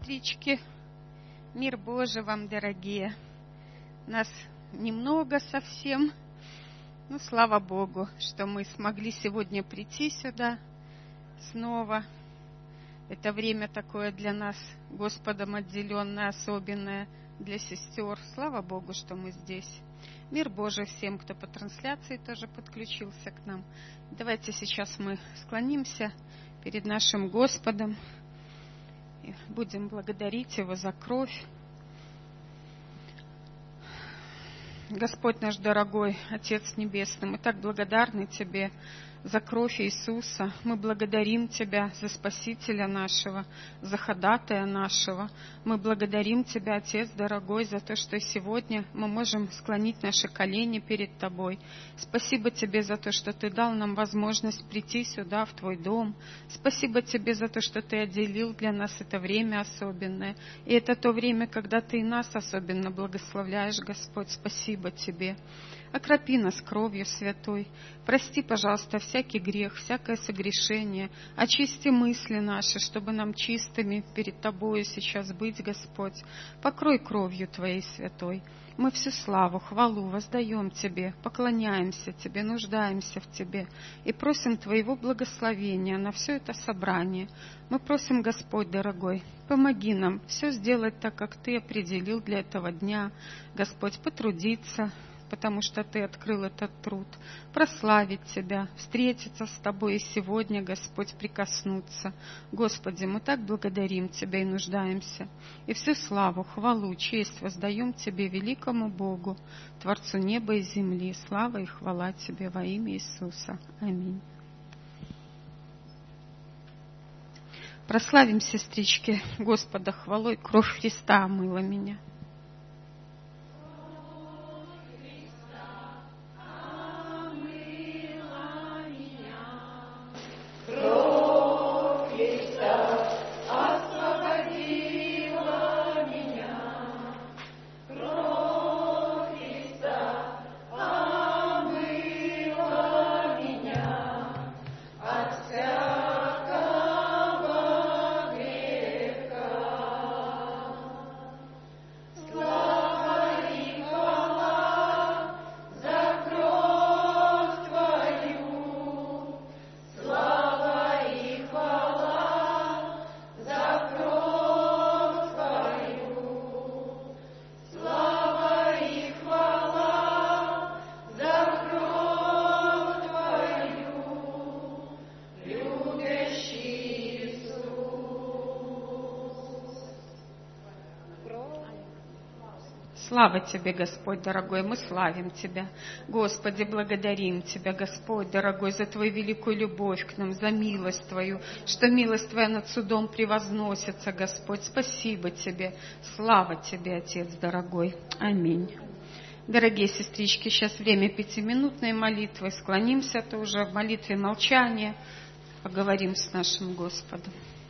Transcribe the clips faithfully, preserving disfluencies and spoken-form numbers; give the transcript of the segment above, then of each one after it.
сестрички, мир Божий вам, дорогие. Нас немного совсем, но слава Богу, что мы смогли сегодня прийти сюда снова. Это время такое для нас, Господом отделенное, особенное для сестер. Слава Богу, что мы здесь. Мир Божий всем, кто по трансляции тоже подключился к нам. Давайте сейчас мы склонимся перед нашим Господом и будем благодарить Его за кровь. Господь наш дорогой, Отец Небесный, мы так благодарны Тебе за кровь Иисуса. Мы благодарим Тебя за Спасителя нашего, за ходатая нашего. Мы благодарим Тебя, Отец дорогой, за то, что сегодня мы можем склонить наши колени перед Тобой. Спасибо Тебе за то, что Ты дал нам возможность прийти сюда, в Твой дом. Спасибо Тебе за то, что Ты отделил для нас это время особенное. И это то время, когда Ты и нас особенно благословляешь, Господь. Спасибо Тебе. Окропи нас кровью святой. Прости, пожалуйста, всякий грех, всякое согрешение. Очисти мысли наши, чтобы нам чистыми перед Тобою сейчас быть, Господь. Покрой кровью Твоей святой. Мы всю славу, хвалу воздаем Тебе, поклоняемся Тебе, нуждаемся в Тебе и просим Твоего благословения на все это собрание. Мы просим, Господь дорогой, помоги нам все сделать так, как Ты определил для этого дня. Господь, потрудиться, потому что Ты открыл этот труд, прославить Тебя, встретиться с Тобой и сегодня, Господь, прикоснуться. Господи, мы так благодарим Тебя и нуждаемся. И всю славу, хвалу, честь воздаем Тебе, великому Богу, Творцу неба и земли. Слава и хвала Тебе во имя Иисуса. Аминь. Прославим, сестрички, Господа хвалой, кровь Христа омыла меня. Слава Тебе, Господь дорогой, мы славим Тебя. Господи, благодарим Тебя, Господь дорогой, за Твою великую любовь к нам, за милость Твою, что милость Твоя над судом превозносится, Господь. Спасибо Тебе, слава Тебе, Отец дорогой. Аминь. Дорогие сестрички, сейчас время пятиминутной молитвы. Склонимся тоже в молитве молчания, поговорим с нашим Господом.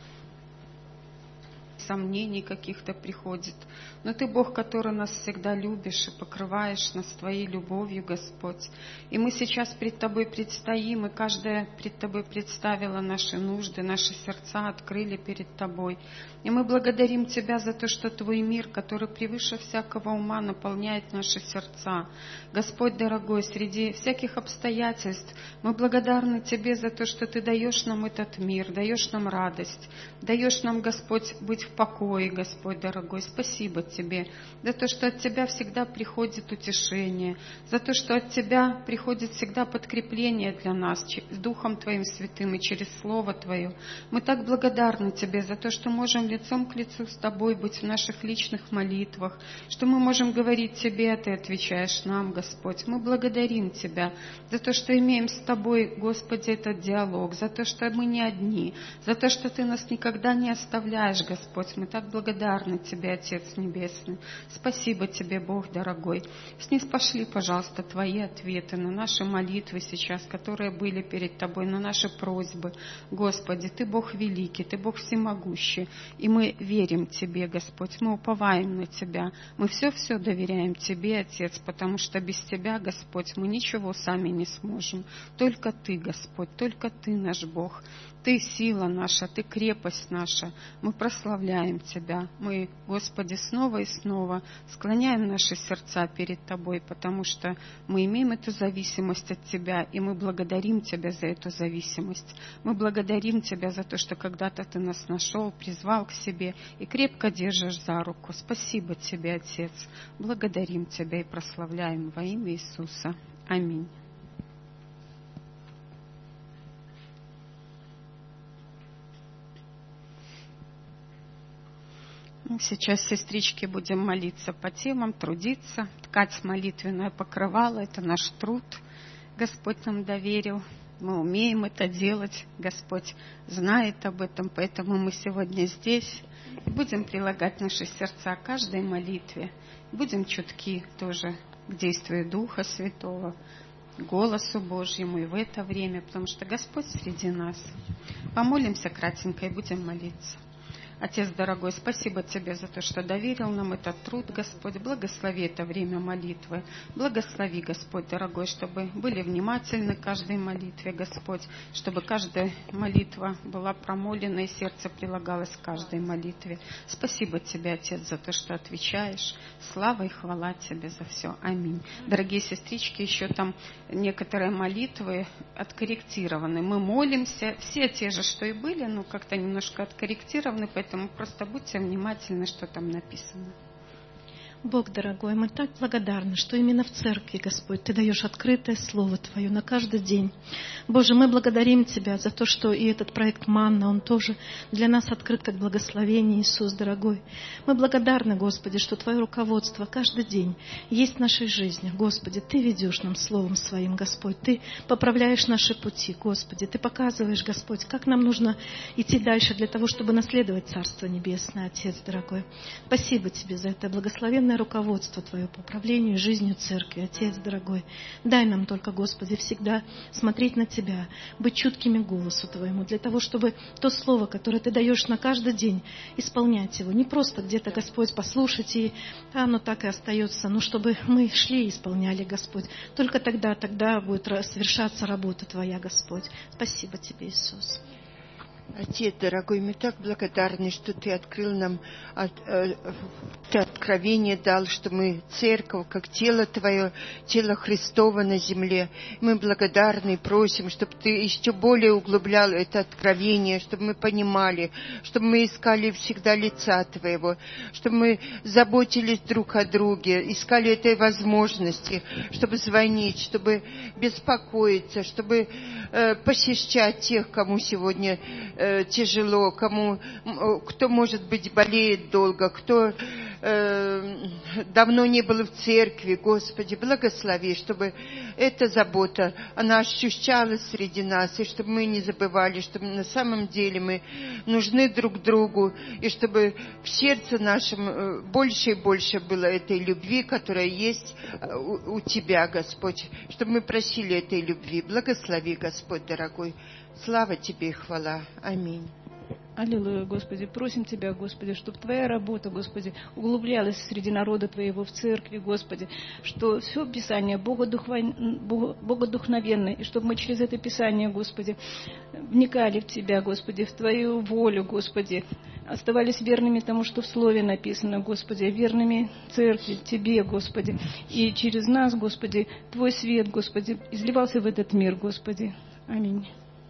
Сомнений каких-то приходит. Но Ты Бог, который нас всегда любишь и покрываешь нас Твоей любовью, Господь. И мы сейчас пред Тобой предстоим, и каждая пред Тобой представила наши нужды, наши сердца открыли перед Тобой. И мы благодарим Тебя за то, что Твой мир, который превыше всякого ума, наполняет наши сердца. Господь дорогой, среди всяких обстоятельств мы благодарны Тебе за то, что Ты даешь нам этот мир, даешь нам радость, даешь нам, Господь, быть в покое, Господь дорогой. Спасибо Тебе за то, что от Тебя всегда приходит утешение, за то, что от Тебя приходит всегда подкрепление для нас с Духом Твоим Святым и через Слово Твое. Мы так благодарны Тебе за то, что можем лицом к лицу с Тобой быть в наших личных молитвах, что мы можем говорить Тебе, а Ты отвечаешь нам, Господь. Мы благодарим Тебя за то, что имеем с Тобой, Господи, этот диалог, за то, что мы не одни, за то, что Ты нас никогда не оставляешь, Господь. Мы так благодарны Тебе, Отец Небесный. Спасибо Тебе, Бог дорогой. Снизпошли, пожалуйста, Твои ответы на наши молитвы сейчас, которые были перед Тобой, на наши просьбы. Господи, Ты Бог великий, Ты Бог всемогущий. И мы верим Тебе, Господь, мы уповаем на Тебя. Мы все-все доверяем Тебе, Отец, потому что без Тебя, Господь, мы ничего сами не сможем. Только Ты, Господь, только Ты наш Бог. Ты сила наша, Ты крепость наша. Мы прославляем прославляем Тебя. Мы, Господи, снова и снова склоняем наши сердца перед Тобой, потому что мы имеем эту зависимость от Тебя, и мы благодарим Тебя за эту зависимость. Мы благодарим Тебя за то, что когда-то Ты нас нашел, призвал к себе и крепко держишь за руку. Спасибо Тебе, Отец. Благодарим Тебя и прославляем во имя Иисуса. Аминь. Сейчас, сестрички, будем молиться по темам, трудиться, ткать молитвенное покрывало. Это наш труд. Господь нам доверил. Мы умеем это делать. Господь знает об этом, поэтому мы сегодня здесь. Будем прилагать наши сердца к каждой молитве. Будем чутки тоже к действию Духа Святого, к голосу Божьему и в это время, потому что Господь среди нас. Помолимся кратенько и будем молиться. Отец дорогой, спасибо Тебе за то, что доверил нам этот труд, Господь. Благослови это время молитвы. Благослови, Господь дорогой, чтобы были внимательны к каждой молитве, Господь, чтобы каждая молитва была промолена и сердце прилагалось к каждой молитве. Спасибо Тебе, Отец, за то, что отвечаешь. Слава и хвала Тебе за все. Аминь. Дорогие сестрички, еще там некоторые молитвы откорректированы. Мы молимся, все те же, что и были, но как-то немножко откорректированы, поэтому просто будьте внимательны, что там написано. Бог дорогой, мы так благодарны, что именно в церкви, Господь, Ты даешь открытое Слово Твое на каждый день. Боже, мы благодарим Тебя за то, что и этот проект «Манна», он тоже для нас открыт как благословение, Иисус дорогой. Мы благодарны, Господи, что Твое руководство каждый день есть в нашей жизни. Господи, Ты ведешь нам Словом Своим, Господь. Ты поправляешь наши пути, Господи. Ты показываешь, Господь, как нам нужно идти дальше для того, чтобы наследовать Царство Небесное, Отец дорогой. Спасибо Тебе за это благословенное руководство Твое по управлению жизнью Церкви, Отец дорогой. Дай нам только, Господи, всегда смотреть на Тебя, быть чуткими к голосу Твоему, для того, чтобы то Слово, которое Ты даешь на каждый день, исполнять его. Не просто где-то, Господь, послушать, и оно так и остается, но чтобы мы шли и исполняли, Господь. Только тогда, тогда будет совершаться работа Твоя, Господь. Спасибо Тебе, Иисус. Отец дорогой, мы так благодарны, что Ты открыл нам, от, э, Ты откровение дал, что мы церковь, как тело Твое, тело Христово на земле. Мы благодарны и просим, чтобы Ты еще более углублял это откровение, чтобы мы понимали, чтобы мы искали всегда лица Твоего, чтобы мы заботились друг о друге, искали этой возможности, чтобы звонить, чтобы беспокоиться, чтобы э, посещать тех, кому сегодня тяжело, кому, кто, может быть, болеет долго, кто э, давно не был в церкви. Господи, благослови, чтобы эта забота, она ощущалась среди нас, и чтобы мы не забывали, что на самом деле мы нужны друг другу, и чтобы в сердце нашем больше и больше было этой любви, которая есть у, у Тебя, Господь, чтобы мы просили этой любви. Благослови, Господь дорогой. Слава Тебе и хвала. Аминь. Аллилуйя, Господи. Просим Тебя, Господи, чтобы Твоя работа, Господи, углублялась среди народа Твоего в церкви, Господи, что все Писание богодухновенное, и чтобы мы через это Писание, Господи, вникали в Тебя, Господи, в Твою волю, Господи, оставались верными тому, что в Слове написано, Господи, верными церкви, Тебе, Господи, и через нас, Господи, Твой свет, Господи, изливался в этот мир, Господи. Аминь.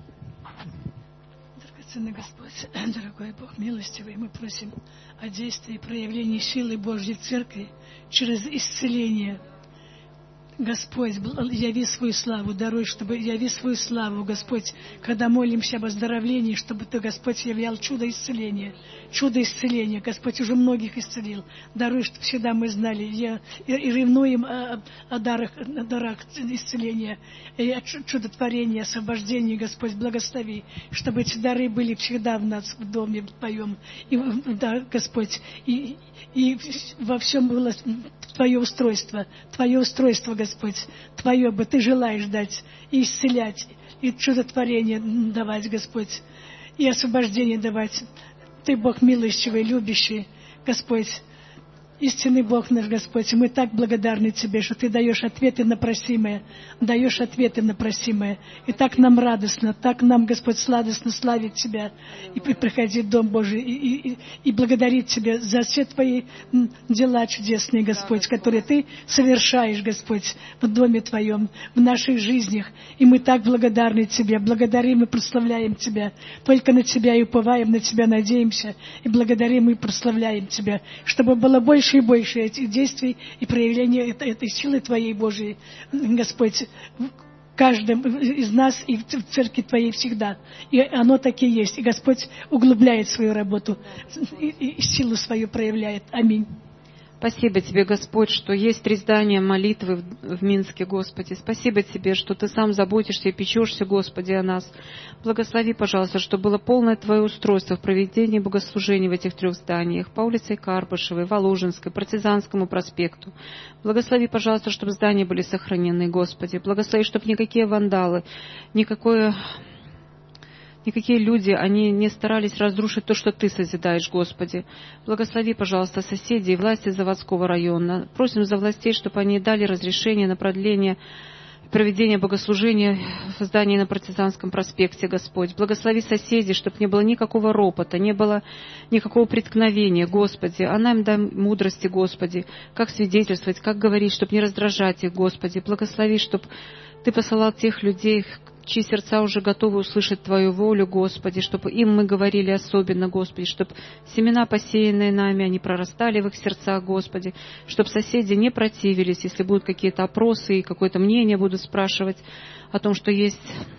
Драгоценный Господь, дорогой Бог милостивый, мы просим о действии и проявлении силы Божьей Церкви через исцеление. Господь, яви свою славу, даруй, чтобы яви свою славу, Господь, когда молимся об оздоровлении, чтобы Ты, Господь, являл чудо исцеления. Чудо исцеления, Господь уже многих исцелил. Даруй, чтобы всегда мы знали я, и, и ревнуем о, о, дарах, о дарах исцеления, и о чудотворении, освобождении, Господь, благослови, чтобы эти дары были всегда в нас, в доме Твоем. И, да, Господь, и, и во всем было Твое устройство, Твое устройство, Господь, Твое бы Ты желаешь дать и исцелять, и чудотворение давать, Господь, и освобождение давать. Ты Бог милостивый, любящий, Господь. Истинный Бог наш Господь, и мы так благодарны Тебе, что Ты даешь ответы на просимое, даешь ответы на просимое. И так нам радостно, так нам, Господь, сладостно славить Тебя и приходить в Дом Божий, и, и, и благодарить Тебя за все Твои дела чудесные, Господь, которые Ты совершаешь, Господь, в Доме Твоем, в наших жизнях. И мы так благодарны Тебе, благодарим и прославляем Тебя. Только на Тебя и уповаем, на Тебя надеемся, и благодарим и прославляем Тебя, чтобы было больше и больше этих действий и проявления этой, этой силы Твоей Божией, Господь, в каждом из нас и в церкви Твоей всегда. И оно так и есть. И Господь углубляет свою работу и, и силу свою проявляет. Аминь. Спасибо Тебе, Господь, что есть три здания молитвы в, в Минске, Господи. Спасибо Тебе, что Ты сам заботишься и печешься, Господи, о нас. Благослови, пожалуйста, чтобы было полное Твое устройство в проведении богослужений в этих трех зданиях, по улице Карбышевой, Воложенской, Партизанскому проспекту. Благослови, пожалуйста, чтобы здания были сохранены, Господи. Благослови, чтобы никакие вандалы, никакое... Никакие люди, они не старались разрушить то, что Ты созидаешь, Господи. Благослови, пожалуйста, соседей и власти заводского района. Просим за властей, чтобы они дали разрешение на продление проведения богослужения в здании на Партизанском проспекте, Господь. Благослови соседей, чтобы не было никакого ропота, не было никакого преткновения, Господи. А нам дай мудрости, Господи, как свидетельствовать, как говорить, чтобы не раздражать их, Господи. Благослови, чтобы Ты посылал тех людей, чьи сердца уже готовы услышать Твою волю, Господи, чтобы им мы говорили особенно, Господи, чтобы семена, посеянные нами, они прорастали в их сердцах, Господи, чтобы соседи не противились, если будут какие-то опросы и какое-то мнение будут спрашивать о том, что есть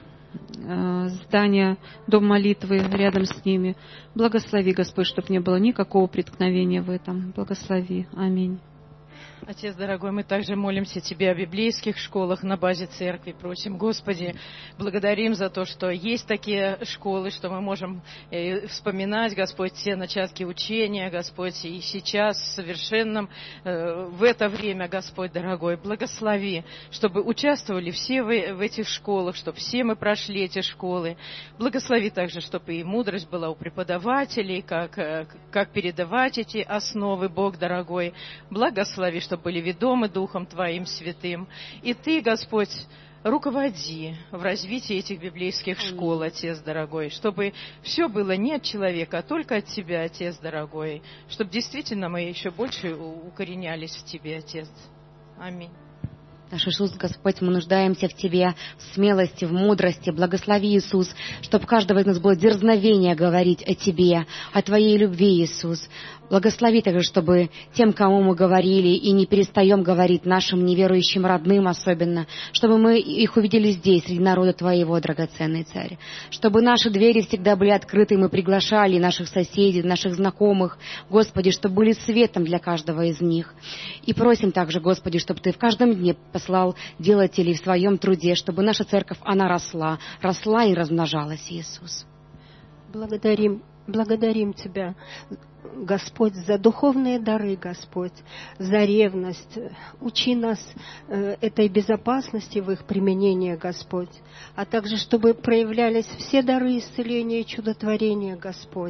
э, здание, дом молитвы рядом с ними. Благослови, Господь, чтобы не было никакого преткновения в этом. Благослови. Аминь. Отец дорогой, мы также молимся Тебе о библейских школах на базе церкви. Просим, Господи, благодарим за то, что есть такие школы, что мы можем э, вспоминать, Господь, все начатки учения, Господь, и сейчас в совершенном, э, в это время, Господь дорогой, благослови, чтобы участвовали все в, в этих школах, чтобы все мы прошли эти школы. Благослови также, чтобы и мудрость была у преподавателей, как, э, как передавать эти основы, Бог дорогой. Благослови, чтобы были ведомы Духом Твоим Святым. И Ты, Господь, руководи в развитии этих библейских школ, Отец дорогой, чтобы все было не от человека, а только от Тебя, Отец дорогой, чтобы действительно мы еще больше укоренялись в Тебе, Отец. Аминь. Наш Иисус, Господь, мы нуждаемся в Тебе, в смелости, в мудрости. Благослови, Иисус, чтобы у каждого из нас было дерзновение говорить о Тебе, о Твоей любви, Иисус. Благослови также, чтобы тем, кому мы говорили, и не перестаем говорить, нашим неверующим родным особенно, чтобы мы их увидели здесь, среди народа Твоего, драгоценный Царь. Чтобы наши двери всегда были открыты, и мы приглашали наших соседей, наших знакомых, Господи, чтобы были светом для каждого из них. И просим также, Господи, чтобы Ты в каждом дне послал делателей в своем труде, чтобы наша церковь, она росла, росла и размножалась, Иисус. Благодарим, благодарим Тебя, Господь, за духовные дары, Господь, за ревность. Учи нас э, этой безопасности в их применении, Господь, а также, чтобы проявлялись все дары исцеления и чудотворения, Господь,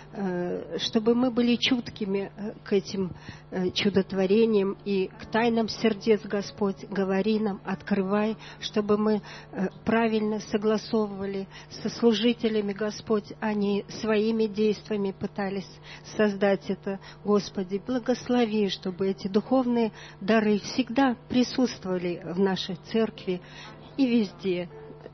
э, чтобы мы были чуткими к этим э, чудотворениям и к тайнам сердец, Господь, говори нам, открывай, чтобы мы э, правильно согласовывали со служителями, Господь, они своими действиями пытались создать это, Господи, благослови, чтобы эти духовные дары всегда присутствовали в нашей церкви и везде.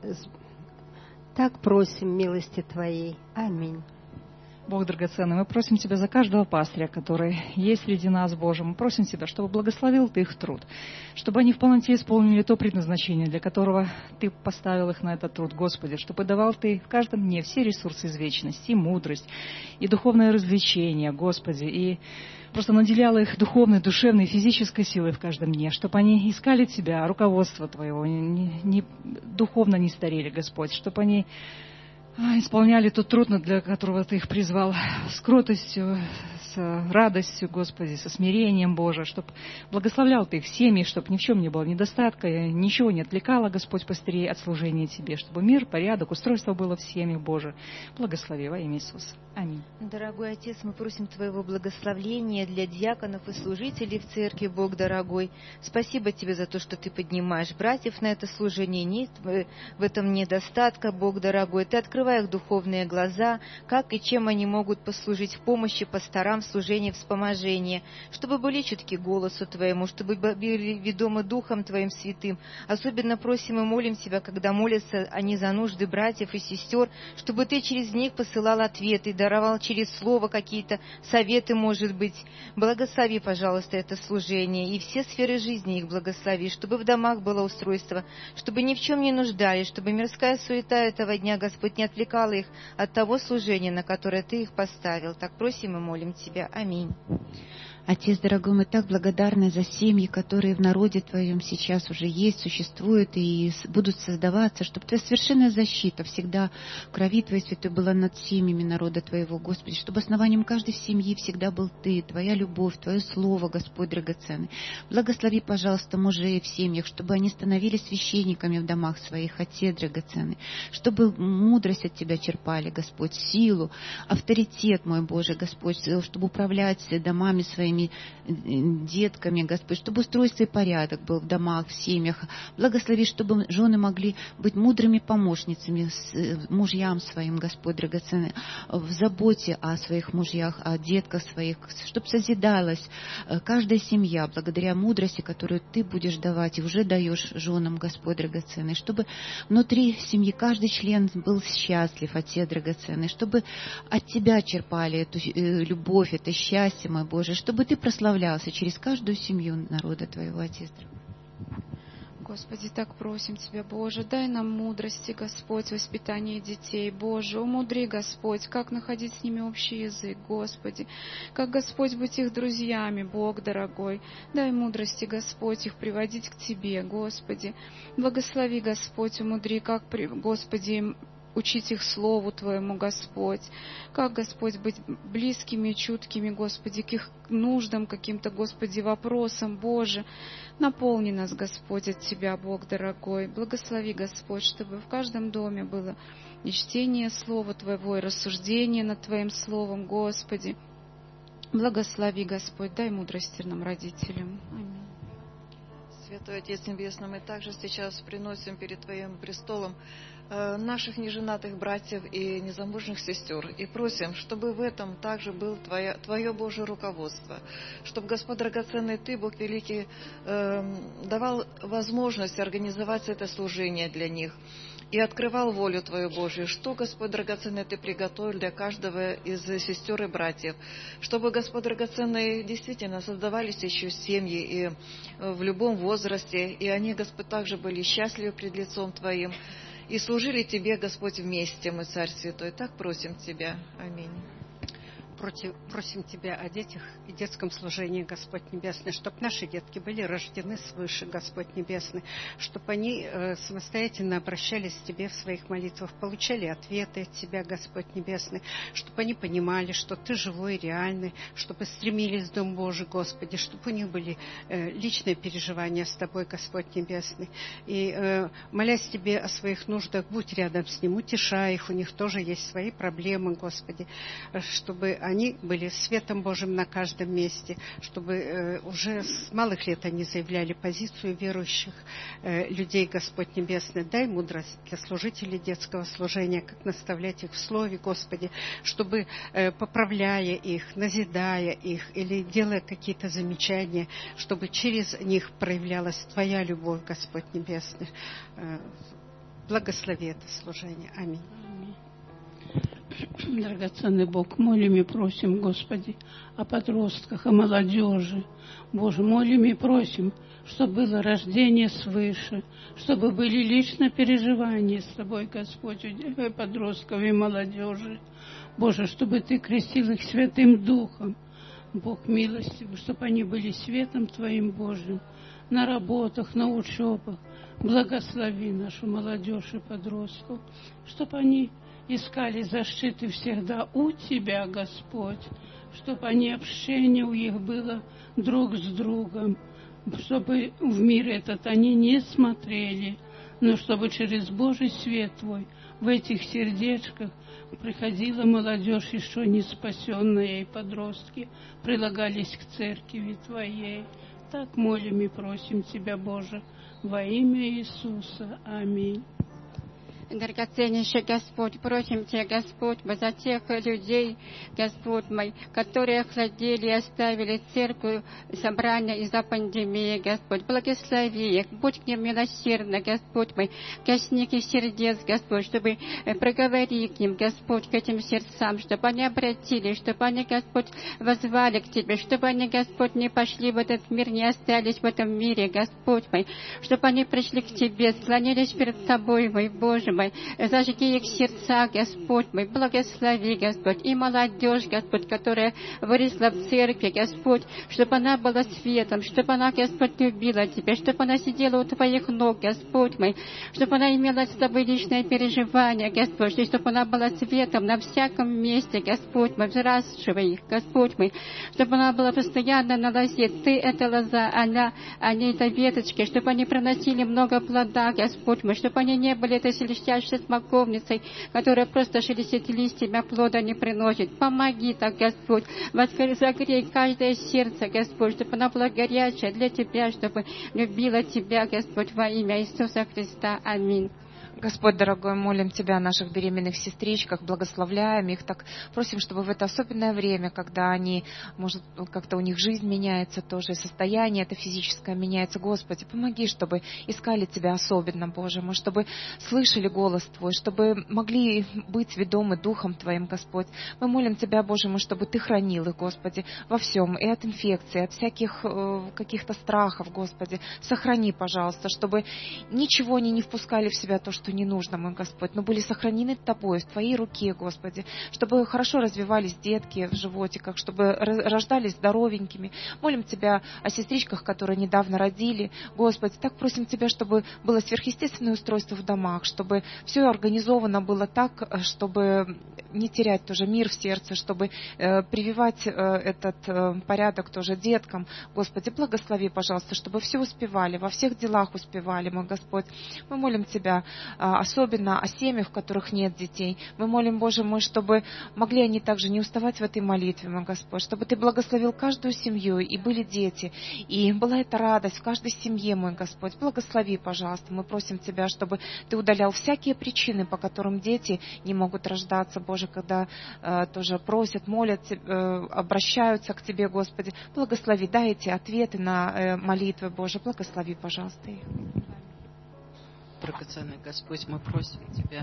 Так просим милости Твоей. Аминь. Бог драгоценный, мы просим Тебя за каждого пастыря, который есть среди нас, Боже. Мы просим Тебя, чтобы благословил Ты их труд, чтобы они в полноте исполнили то предназначение, для которого Ты поставил их на этот труд, Господи, чтобы давал Ты в каждом дне все ресурсы из вечности, и мудрость, и духовное развлечение, Господи, и просто наделяла их духовной, душевной, физической силой в каждом дне, чтобы они искали Тебя, руководство Твоего, не, не, духовно не старели, Господь, чтобы они исполняли тот труд, для которого Ты их призвал, с кротостью, с радостью, Господи, со смирением, Боже, чтобы благословлял Ты их семьи, чтобы ни в чем не было недостатка, ничего не отвлекало, Господь, пастырей от служения Тебе, чтобы мир, порядок, устройство было в семьях, Боже. Благослови во имя Иисуса. Аминь. Дорогой Отец, мы просим Твоего благословения для диаконов и служителей в церкви, Бог дорогой. Спасибо Тебе за то, что Ты поднимаешь братьев на это служение. Нет в этом недостатка, Бог дорогой. Ты открывай их духовные глаза, как и чем они могут послужить в помощи пасторам в служении вспоможения, чтобы были чутки голосу Твоему, чтобы были ведомы Духом Твоим святым. Особенно просим и молим Тебя, когда молятся они за нужды братьев и сестер, чтобы Ты через них посылал ответы, даровал через слово какие-то советы, может быть. Благослови, пожалуйста, это служение, и все сферы жизни их благослови, чтобы в домах было устройство, чтобы ни в чем не нуждались, чтобы мирская суета этого дня, Господь, не отвлекала их от того служения, на которое Ты их поставил. Так просим и молим Тебя. Аминь. Отец дорогой, мы так благодарны за семьи, которые в народе Твоем сейчас уже есть, существуют и будут создаваться, чтобы Твоя совершенная защита всегда крови Твоей святой была над семьями народа Твоего, Господи, чтобы основанием каждой семьи всегда был Ты, Твоя любовь, Твое Слово, Господь драгоценный. Благослови, пожалуйста, мужей в семьях, чтобы они становились священниками в домах своих, Отец драгоценный, чтобы мудрость от Тебя черпали, Господь, силу, авторитет, мой Боже, Господь, чтобы управлять домами своими, детками, Господь, чтобы устройство и порядок был в домах, в семьях. Благослови, чтобы жены могли быть мудрыми помощницами мужьям своим, Господь драгоценный, в заботе о своих мужьях, о детках своих, чтобы созидалась каждая семья благодаря мудрости, которую Ты будешь давать и уже даешь женам, Господь драгоценный, чтобы внутри семьи каждый член был счастлив, Отец драгоценный, чтобы от Тебя черпали эту любовь, это счастье, мой Боже, чтобы Ты прославлялся через каждую семью народа Твоего, Отец. Господи, так просим Тебя, Боже, дай нам мудрости, Господь, в воспитании детей, Боже, умудри, Господь, как находить с ними общий язык, Господи, как, Господь, быть их друзьями, Бог дорогой, дай мудрости, Господь, их приводить к Тебе, Господи, благослови, Господь, умудри, как, Господи, учить их Слову Твоему, Господь. Как, Господь, быть близкими и чуткими, Господи, к их нуждам, каким-то, Господи, вопросам, Боже. Наполни нас, Господь, от Тебя, Бог дорогой. Благослови, Господь, чтобы в каждом доме было и чтение Слова Твоего, и рассуждение над Твоим Словом, Господи. Благослови, Господь, дай мудрости нам, родителям. Аминь. Святой Отец Небесный, мы также сейчас приносим перед Твоим престолом э, наших неженатых братьев и незамужних сестер и просим, чтобы в этом также было Твое, Твое Божие руководство, чтобы, Господь драгоценный, Ты, Бог великий, э, давал возможность организовать это служение для них и открывал волю Твою Божию, что, Господь драгоценный, Ты приготовил для каждого из сестер и братьев, чтобы, Господь драгоценный, действительно создавались еще семьи и в любом возрасте, и они, Господь, также были счастливы пред лицом Твоим и служили Тебе, Господь, вместе, мы, Царь Святой. Так просим Тебя. Аминь. Просим Тебя о детях и детском служении, Господь Небесный, чтобы наши детки были рождены свыше, Господь Небесный, чтобы они э, самостоятельно обращались к Тебе в своих молитвах, получали ответы от Тебя, Господь Небесный, чтобы они понимали, что Ты живой, реальный, чтобы стремились в Дом Божий, Господи, чтобы у них были э, личные переживания с Тобой, Господь Небесный. И э, молясь Тебе о своих нуждах, будь рядом с ним, утешай их, у них тоже есть свои проблемы, Господи, чтобы они были светом Божьим на каждом месте, чтобы э, уже с малых лет они заявляли позицию верующих э, людей, Господь Небесный. Дай мудрость для служителей детского служения, как наставлять их в Слове, Господи, чтобы, э, поправляя их, назидая их или делая какие-то замечания, чтобы через них проявлялась Твоя любовь, Господь Небесный. Э, благослови это служение. Аминь. Драгоценный Бог, молим и просим, Господи, о подростках, о молодежи. Боже, молим и просим, чтобы было рождение свыше, чтобы были личные переживания с Тобой, Господь, у подростков и молодежи. Боже, чтобы Ты крестил их Святым Духом, Бог милостивый, чтобы они были светом Твоим Божьим на работах, на учебах. Благослови нашу молодежь и подростков, чтобы они искали защиты всегда у Тебя, Господь, чтобы они общение у них было друг с другом, чтобы в мир этот они не смотрели, но чтобы через Божий свет Твой в этих сердечках приходила молодежь, еще не спасенная, и подростки прилагались к церкви Твоей. Так молим и просим Тебя, Боже, во имя Иисуса. Аминь. Драгоценнейший Господь, просим Тебя, Господь, за тех людей, Господь мой, которые охладели и оставили церковь, собрания из-за пандемии, Господь. Благослови их, будь к ним милосердно, Господь мой, косни их сердец, Господь, чтобы проговори к ним, Господь, к этим сердцам, чтобы они обратились, чтобы они, Господь, воззвали к Тебе, чтобы они, Господь, не пошли в этот мир, не остались в этом мире, Господь мой, чтобы они пришли к Тебе, склонились перед Тобой, мой Боже мой, зажги их сердца, Господь мой, благослови, Господь, и молодежь, Господь, которая выросла в церкви, Господь, чтобы она была светом, чтобы она, Господь, любила Тебя, чтобы она сидела у Твоих ног, Господь мой, чтобы она имела с Тобой личное переживание, Господь, и чтобы она была светом на всяком месте, Господь мой, взращивай их, Господь мой, чтобы она была постоянно на лозе. Ты — это лоза, она, они — это веточки, чтобы они приносили много плода, Господь мой, чтобы они не были этой шелестящей смоковницей, которая просто шелестит листьями, а плода не приносит. Помоги так, Господь, загрей каждое сердце, Господь, чтобы оно было горячее для Тебя, чтобы любила Тебя, Господь, во имя Иисуса Христа. Аминь. Господь, дорогой, молим Тебя о наших беременных сестричках, благословляем их, так просим, чтобы в это особенное время, когда они, может, как-то у них жизнь меняется тоже, состояние это физическое меняется, Господи, помоги, чтобы искали Тебя особенно, Боже мой, чтобы слышали голос Твой, чтобы могли быть ведомы Духом Твоим, Господь. Мы молим Тебя, Боже мой, чтобы Ты хранил их, Господи, во всем, и от инфекций, от всяких э, каких-то страхов, Господи. Сохрани, пожалуйста, чтобы ничего они не впускали в себя то, что не нужно, мой Господь, но были сохранены Тобой, в Твоей руке, Господи, чтобы хорошо развивались детки в животиках, чтобы рождались здоровенькими. Молим Тебя о сестричках, которые недавно родили, Господи, так просим Тебя, чтобы было сверхъестественное устройство в домах, чтобы все организовано было так, чтобы не терять тоже мир в сердце, чтобы э, прививать э, этот э, порядок тоже деткам. Господи, благослови, пожалуйста, чтобы все успевали, во всех делах успевали, мой Господь. Мы молим Тебя особенно о семьях, в которых нет детей. Мы молим, Боже мой, чтобы могли они также не уставать в этой молитве, мой Господь, чтобы Ты благословил каждую семью, и были дети, и была эта радость в каждой семье, мой Господь. Благослови, пожалуйста. Мы просим Тебя, чтобы Ты удалял всякие причины, по которым дети не могут рождаться, Боже, когда э, тоже просят, молят, э, обращаются к Тебе, Господи. Благослови, дай эти ответы на э, молитвы, Боже. Благослови, пожалуйста, их. Драгоценный Господь, мы просим Тебя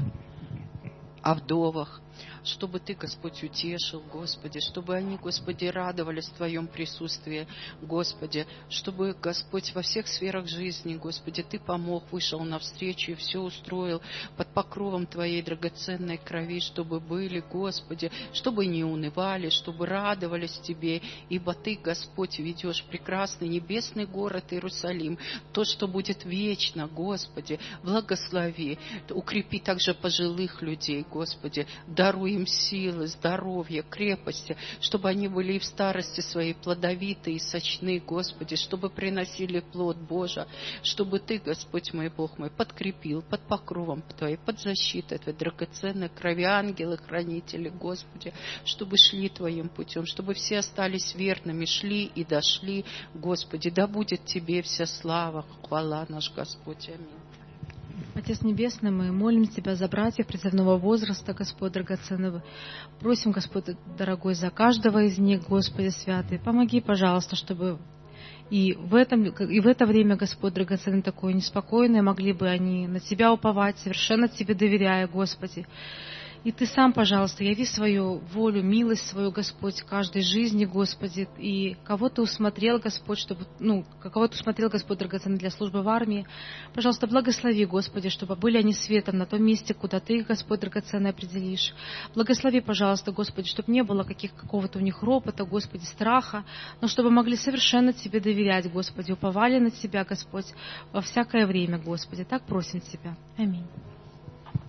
о вдовах, чтобы Ты, Господь, утешил, Господи, чтобы они, Господи, радовались в Твоем присутствии, Господи, чтобы, Господь, во всех сферах жизни, Господи, Ты помог, вышел навстречу и все устроил под покровом Твоей драгоценной крови, чтобы были, Господи, чтобы не унывали, чтобы радовались Тебе, ибо Ты, Господь, ведешь прекрасный небесный город Иерусалим, то, что будет вечно, Господи, благослови, укрепи также пожилых людей, Господи, даруй им силы, здоровья, крепости, чтобы они были и в старости своей плодовитые и сочны, Господи, чтобы приносили плод Божий, чтобы Ты, Господь мой, Бог мой, подкрепил под покровом Твоей, под защитой Твоей драгоценной крови, ангелы, хранители, Господи, чтобы шли Твоим путем, чтобы все остались верными, шли и дошли, Господи, да будет Тебе вся слава, хвала наш Господь. Аминь. Отец Небесный, мы молим Тебя за братьев призывного возраста, Господь драгоценного. Просим, Господь дорогой, за каждого из них, Господи святый. Помоги, пожалуйста, чтобы и в, этом, и в это время, Господь драгоценный, такое неспокойное, могли бы они на Тебя уповать, совершенно Тебе доверяя, Господи. И Ты сам, пожалуйста, яви свою волю, милость свою, Господь, в каждой жизни, Господи. И кого Ты усмотрел, Господь, чтобы, ну, кого Ты усмотрел, Господь, драгоценный, для службы в армии. Пожалуйста, благослови, Господи, чтобы были они светом на том месте, куда Ты их, Господь, драгоценный, определишь. Благослови, пожалуйста, Господи, чтобы не было каких, какого-то у них ропота, Господи, страха, но чтобы могли совершенно Тебе доверять, Господи, уповали на Тебя, Господь, во всякое время, Господи. Так просим Тебя. Аминь.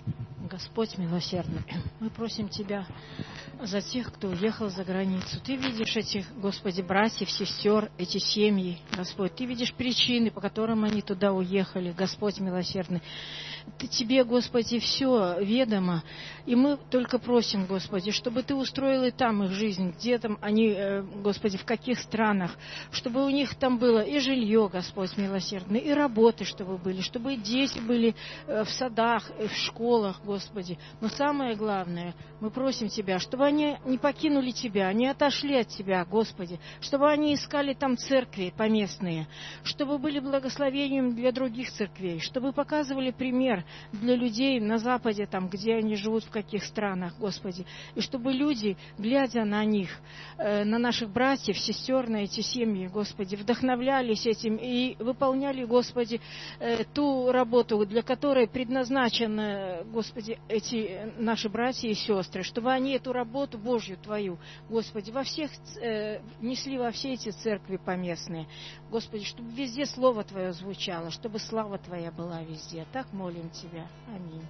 Господь милосердный, мы просим Тебя за тех, кто уехал за границу. Ты видишь этих, Господи, братьев, сестер, эти семьи, Господь. Ты видишь причины, по которым они туда уехали, Господь милосердный. Ты, Тебе, Господи, все ведомо. И мы только просим, Господи, чтобы Ты устроил и там их жизнь, где там они, Господи, в каких странах, чтобы у них там было и жилье, Господь милосердный, и работы, чтобы были, чтобы и дети были в садах, и в школах, Господи. Но самое главное, мы просим Тебя, чтобы они не покинули Тебя, не отошли от Тебя, Господи, чтобы они искали там церкви поместные, чтобы были благословением для других церквей, чтобы показывали пример для людей на Западе, там, где они живут, в каких странах, Господи, и чтобы люди, глядя на них, э, на наших братьев, сестер, на эти семьи, Господи, вдохновлялись этим и выполняли, Господи, э, ту работу, для которой предназначены, Господи, эти наши братья и сестры, чтобы они эту работу Божью Твою, Господи, во всех, э, несли во все эти церкви поместные, Господи, чтобы везде Слово Твое звучало, чтобы слава Твоя была везде. Так молим Тебя. Аминь.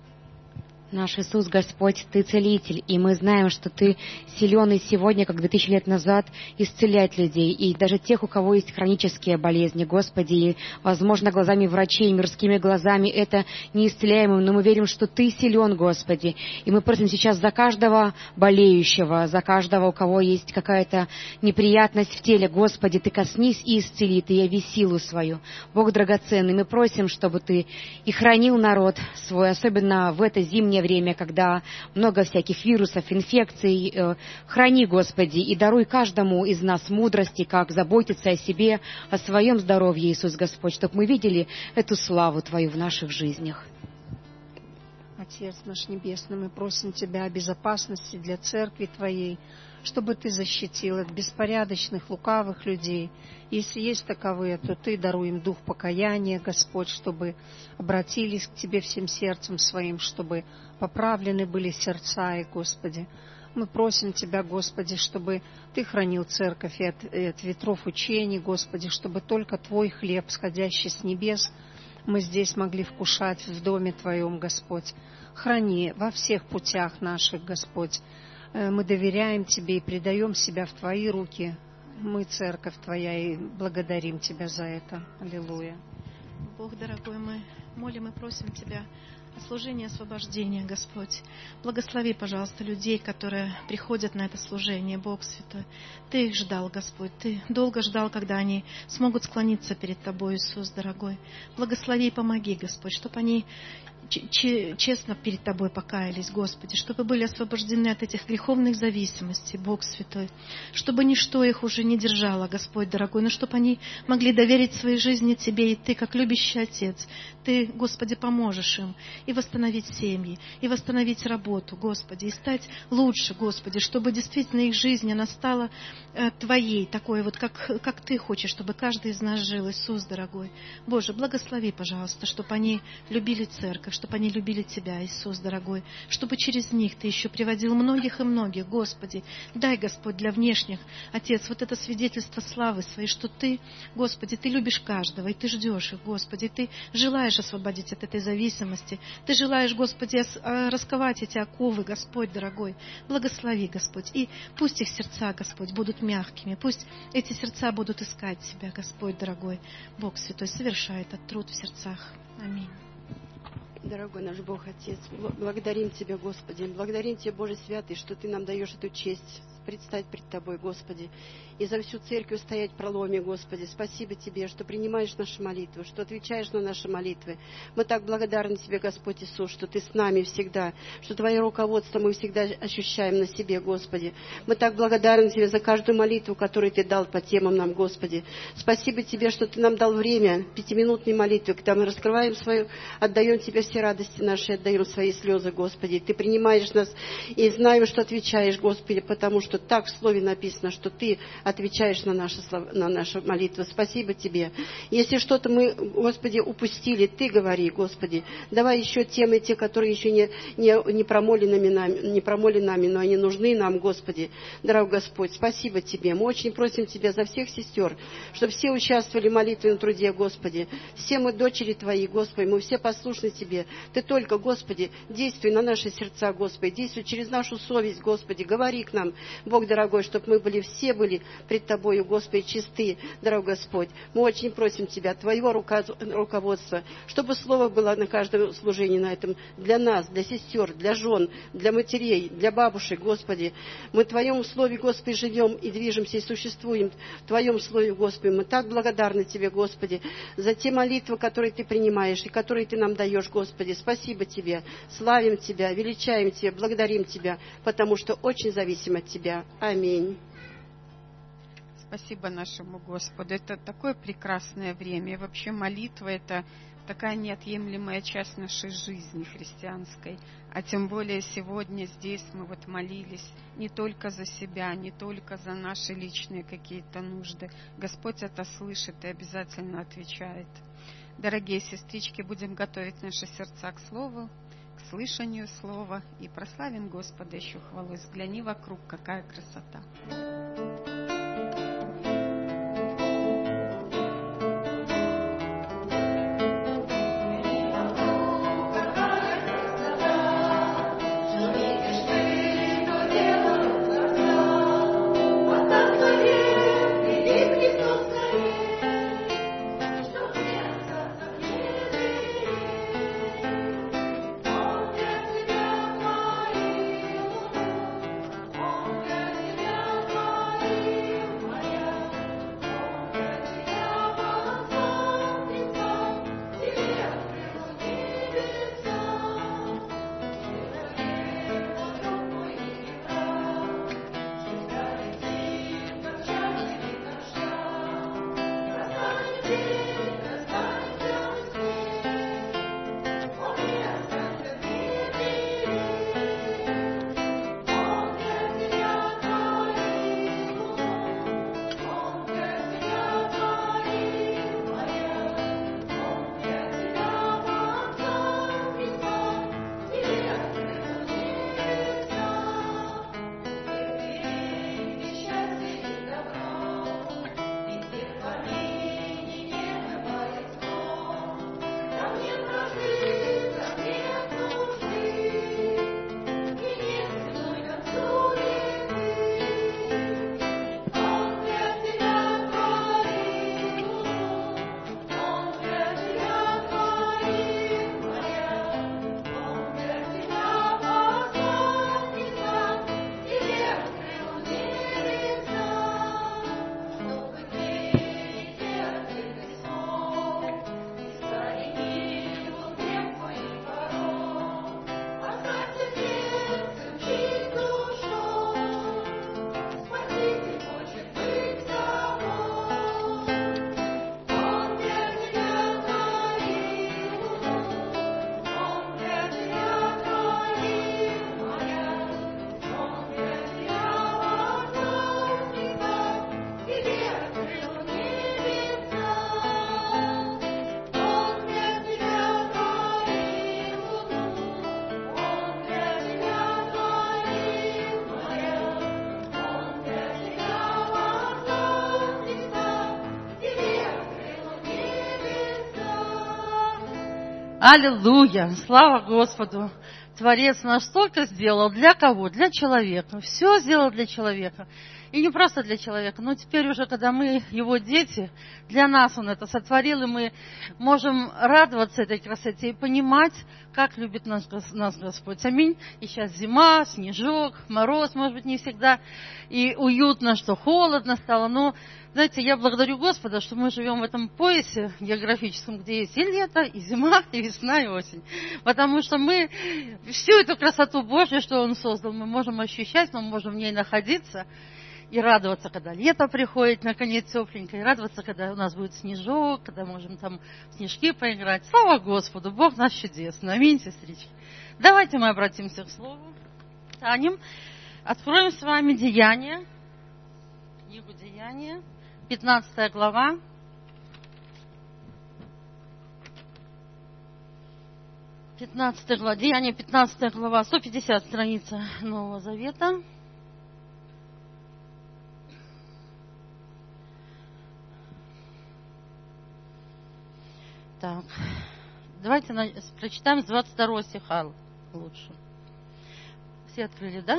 Наш Иисус, Господь, Ты целитель, и мы знаем, что Ты силен и сегодня, как две тысячи лет назад, исцелять людей, и даже тех, у кого есть хронические болезни, Господи, и, возможно, глазами врачей, мирскими глазами это неисцеляемым, но мы верим, что Ты силен, Господи, и мы просим сейчас за каждого болеющего, за каждого, у кого есть какая-то неприятность в теле, Господи, Ты коснись и исцели, Ты яви силу свою. Бог драгоценный, мы просим, чтобы Ты и хранил народ свой, особенно в это зимнее время, когда много всяких вирусов, инфекций. Храни, Господи, и даруй каждому из нас мудрости, как заботиться о себе, о своем здоровье, Иисус Господь, чтобы мы видели эту славу Твою в наших жизнях. Отец наш Небесный, мы просим Тебя о безопасности для церкви Твоей, чтобы Ты защитил от беспорядочных, лукавых людей. Если есть таковые, то Ты даруй им дух покаяния, Господь, чтобы обратились к Тебе всем сердцем своим, чтобы поправлены были сердца их, Господи. Мы просим Тебя, Господи, чтобы Ты хранил церковь и от, и от ветров учений, Господи, чтобы только Твой хлеб, сходящий с небес, мы здесь могли вкушать в доме Твоем, Господь. Храни во всех путях наших, Господь. Мы доверяем Тебе и предаем себя в Твои руки. Мы, церковь Твоя, и благодарим Тебя за это. Аллилуйя. Бог дорогой, мы молим и просим Тебя о служении освобождения, Господь. Благослови, пожалуйста, людей, которые приходят на это служение, Бог Святой. Ты их ждал, Господь. Ты долго ждал, когда они смогут склониться перед Тобой, Иисус дорогой. Благослови и помоги, Господь, чтобы они честно перед Тобой покаялись, Господи, чтобы были освобождены от этих греховных зависимостей, Бог Святой, чтобы ничто их уже не держало, Господь дорогой, но чтобы они могли доверить своей жизни Тебе, и Ты, как любящий Отец, Ты, Господи, поможешь им и восстановить семьи, и восстановить работу, Господи, и стать лучше, Господи, чтобы действительно их жизнь, она стала э, Твоей, такой вот, как, как Ты хочешь, чтобы каждый из нас жил, Иисус дорогой. Боже, благослови, пожалуйста, чтобы они любили церковь, чтобы они любили Тебя, Иисус дорогой, чтобы через них Ты еще приводил многих и многих, Господи. Дай, Господь, для внешних, Отец, вот это свидетельство славы своей, что Ты, Господи, Ты любишь каждого, и Ты ждешь их, Господи, Ты желаешь освободить от этой зависимости, Ты желаешь, Господи, расковать эти оковы, Господь дорогой. Благослови, Господь, и пусть их сердца, Господь, будут мягкими, пусть эти сердца будут искать Тебя, Господь дорогой. Бог Святой, совершай этот труд в сердцах. Аминь. Дорогой наш Бог, Отец, благодарим Тебя, Господи, благодарим Тебя, Боже Святый, что Ты нам даешь эту честь предстать пред Тобой, Господи, и за всю церковь стоять в проломе, Господи. Спасибо Тебе, что принимаешь наши молитвы, что отвечаешь на наши молитвы. Мы так благодарны Тебе, Господь Иисус, что Ты с нами всегда, что Твое руководство мы всегда ощущаем на себе, Господи. Мы так благодарны Тебе за каждую молитву, которую Ты дал по темам нам, Господи. Спасибо Тебе, что Ты нам дал время, пятиминутной молитвы, когда мы раскрываем свою, отдаем Тебе все радости наши, отдаем свои слезы, Господи. Ты принимаешь нас и знаем, что отвечаешь, Господи, потому что что так в Слове написано, что Ты отвечаешь на наши, на наши молитвы. Спасибо Тебе. Если что-то мы, Господи, упустили, Ты говори, Господи. Давай еще темы, те, которые еще не, не, не, промолены нами, не промолены нами, но они нужны нам, Господи. Дорогой Господь, спасибо Тебе. Мы очень просим Тебя за всех сестер, чтобы все участвовали в молитвенном труде, Господи. Все мы дочери Твои, Господи, мы все послушны Тебе. Ты только, Господи, действуй на наши сердца, Господи, действуй через нашу совесть, Господи. Говори к нам, Бог дорогой, чтобы мы были все были пред Тобою, Господи, чисты, дорогой Господь. Мы очень просим Тебя, Твоего руководства, чтобы Слово было на каждом служении на этом для нас, для сестер, для жен, для матерей, для бабушек, Господи. Мы в Твоем Слове, Господи, живем и движемся, и существуем в Твоем Слове, Господи. Мы так благодарны Тебе, Господи, за те молитвы, которые Ты принимаешь и которые Ты нам даешь, Господи. Спасибо Тебе, славим Тебя, величаем Тебя, благодарим Тебя, потому что очень зависим от Тебя. Аминь. Спасибо нашему Господу. Это такое прекрасное время. И вообще молитва – это такая неотъемлемая часть нашей жизни христианской. А тем более сегодня здесь мы вот молились не только за себя, не только за наши личные какие-то нужды. Господь это слышит и обязательно отвечает. Дорогие сестрички, будем готовить наши сердца к Слову, к слышанию Слова и прославим Господа еще хвалой. Взгляни вокруг, какая красота. Аллилуйя! Слава Господу! Творец наш столько сделал. Для кого? Для человека. Все сделал для человека. И не просто для человека, но теперь уже, когда мы его дети, для нас Он это сотворил, и мы можем радоваться этой красоте и понимать, как любит нас, нас Господь. Аминь. И сейчас зима, снежок, мороз, может быть, не всегда и уютно, что холодно стало, но знаете, я благодарю Господа, что мы живем в этом поясе географическом, где есть и лето, и зима, и весна, и осень. Потому что мы всю эту красоту Божью, что Он создал, мы можем ощущать, мы можем в ней находиться и радоваться, когда лето приходит, наконец, тепленько, и радоваться, когда у нас будет снежок, когда можем там в снежки поиграть. Слава Господу, Бог наш чудесный. Аминь, сестрички. Давайте мы обратимся к Слову. Станем. Откроем с вами Деяния, книгу Деяния, пятнадцатая глава. пятнадцатая глава, Деяния, пятнадцатая глава, сто пятьдесят страница Нового Завета. Так, давайте на, прочитаем с двадцать второго стиха лучше. Все открыли, да?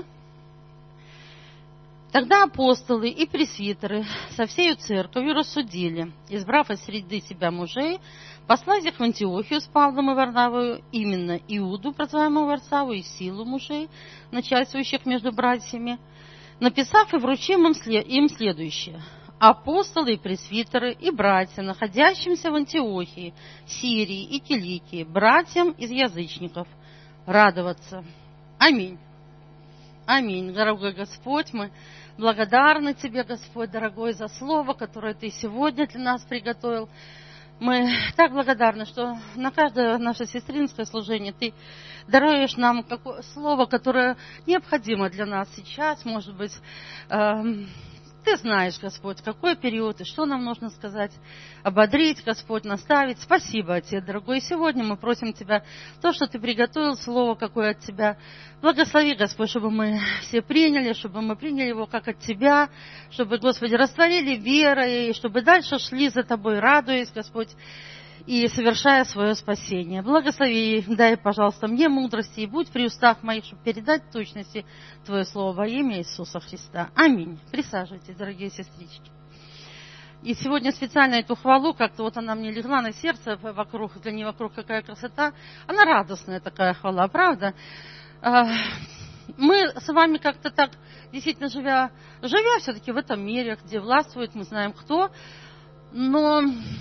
Тогда апостолы и пресвитеры со всею церковью рассудили, избрав из среды себя мужей, послать их в Антиохию с Павлом и Варнавою, именно Иуду, прозваемого Варсаву, и Силу мужей, начальствующих между братьями, написав и вручив им следующее. Апостолы и пресвитеры и братья, находящимся в Антиохии, Сирии и Киликии, братьям из язычников, радоваться. Аминь. Аминь. Дорогой Господь, мы благодарны Тебе, Господь, дорогой, за слово, которое Ты сегодня для нас приготовил. Мы так благодарны, что на каждое наше сестринское служение Ты даруешь нам какое слово, которое необходимо для нас сейчас, может быть, э- Ты знаешь, Господь, какой период и что нам нужно сказать, ободрить, Господь, наставить. Спасибо, Отец, дорогой. И сегодня мы просим Тебя, то, что Ты приготовил, слово какое от Тебя. Благослови, Господь, чтобы мы все приняли, чтобы мы приняли его как от Тебя, чтобы, Господи, растворили верой, и чтобы дальше шли за Тобой, радуясь, Господь, и совершая свое спасение. Благослови, дай, пожалуйста, мне мудрости, и будь при устах моих, чтобы передать в точности Твое слово во имя Иисуса Христа. Аминь. Присаживайтесь, дорогие сестрички. И сегодня специально эту хвалу, как-то вот она мне легла на сердце, вокруг, для нее вокруг какая красота. Она радостная такая хвала, правда? Мы с вами как-то так, действительно, живя, живя все-таки в этом мире, где властвует, мы знаем кто, но